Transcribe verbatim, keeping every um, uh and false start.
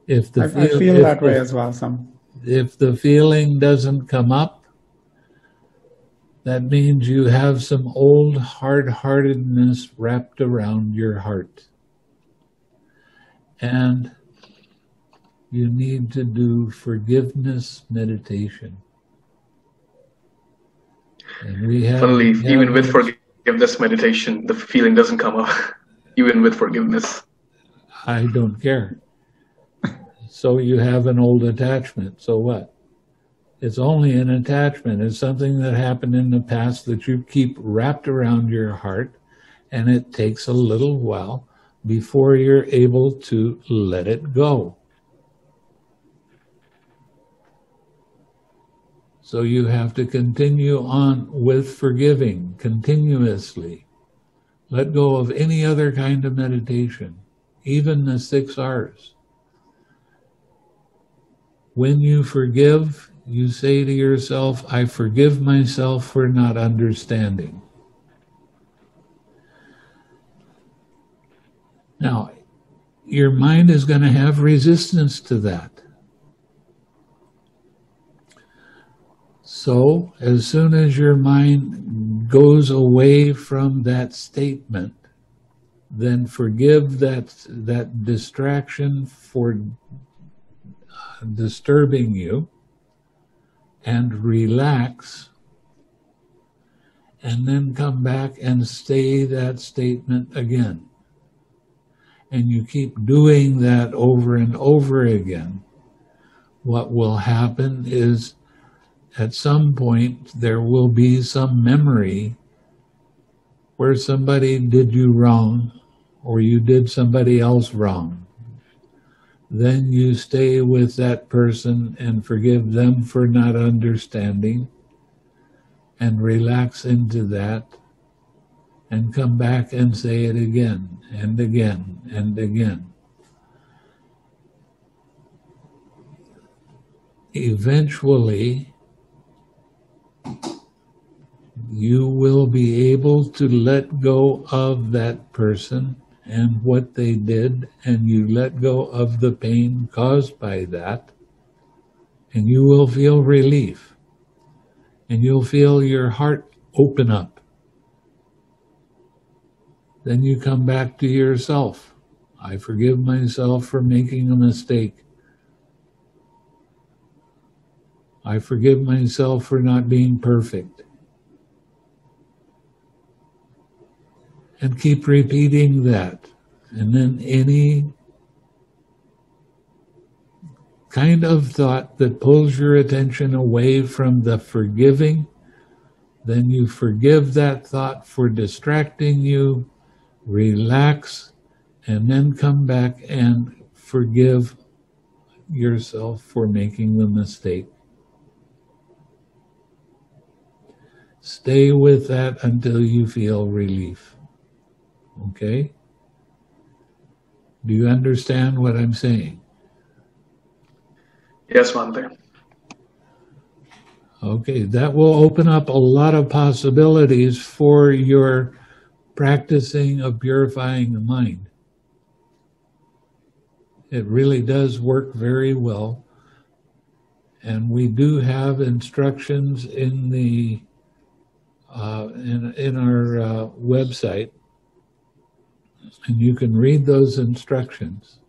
If the I, feel, I feel if that the, way as well. Some. If the feeling doesn't come up, that means you have some old hard-heartedness wrapped around your heart. And you need to do forgiveness meditation. And we have, Funnily, we have even with those, forgiveness meditation, the feeling doesn't come up, even with forgiveness. I don't care. So you have an old attachment. So what? It's only an attachment. It's something that happened in the past that you keep wrapped around your heart, and it takes a little while before you're able to let it go. So you have to continue on with forgiving continuously. Let go of any other kind of meditation, even the six R's. When you forgive, you say to yourself, I forgive myself for not understanding. Now, your mind is going to have resistance to that. So, as soon as your mind goes away from that statement, then forgive that, that distraction for disturbing you, and relax, and then come back and say that statement again. And you keep doing that over and over again. What will happen is, at some point, there will be some memory where somebody did you wrong, or you did somebody else wrong. Then you stay with that person and forgive them for not understanding, and relax into that, and come back and say it again and again and again. Eventually, you will be able to let go of that person and what they did, and you let go of the pain caused by that, and you will feel relief, and you'll feel your heart open up. Then you come back to yourself. I forgive myself for making a mistake. I forgive myself for not being perfect. And keep repeating that. And then any kind of thought that pulls your attention away from the forgiving, then you forgive that thought for distracting you, relax, and then come back and forgive yourself for making the mistake. Stay with that until you feel relief. Okay? Do you understand what I'm saying? Yes, Bhante. Okay, that will open up a lot of possibilities for your practicing of purifying the mind. It really does work very well. And we do have instructions in the uh, in, in our uh, website. And you can read those instructions.